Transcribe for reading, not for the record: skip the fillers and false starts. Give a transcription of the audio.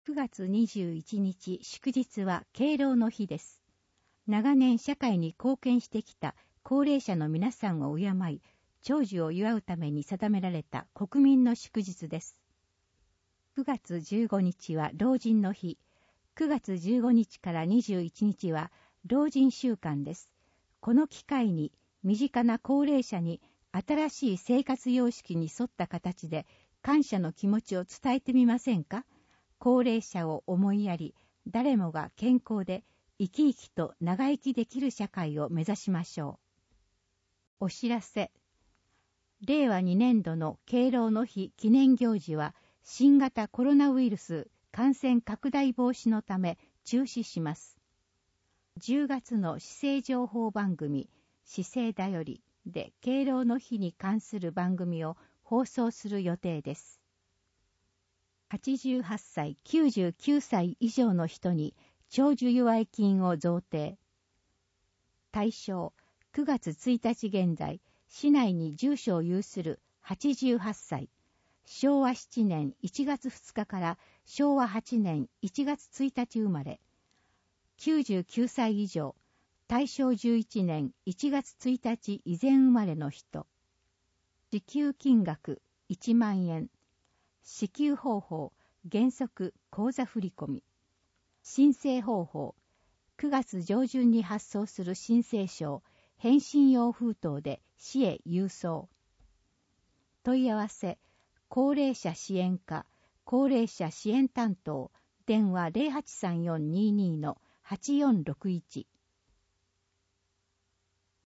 9月21日祝日は敬老の日です。長年社会に貢献してきた高齢者の皆さんを敬い、長寿を祝うために定められた国民の祝日です。9月15日は老人の日。9月15日から21日は老人週間です。この機会に身近な高齢者に新しい生活様式に沿った形で感謝の気持ちを伝えてみませんか？高齢者を思いやり、誰もが健康で生き生きと長生きできる社会を目指しましょう。お知らせ。令和2年度の敬老の日記念行事は新型コロナウイルス感染拡大防止のため中止します。10月の市政情報番組、市政だよりで敬老の日に関する番組を放送する予定です。88歳、99歳以上の人に長寿祝い金を贈呈。対象、9月1日現在、市内に住所を有する88歳、昭和7年1月2日から昭和8年1月1日生まれ、99歳以上、大正11年1月1日以前生まれの人。支給金額1万円。支給方法、原則口座振込。申請方法、9月上旬に発送する申請書、返信用封筒で市へ郵送。問い合わせ、高齢者支援課、高齢者支援担当、電話 083422-8461。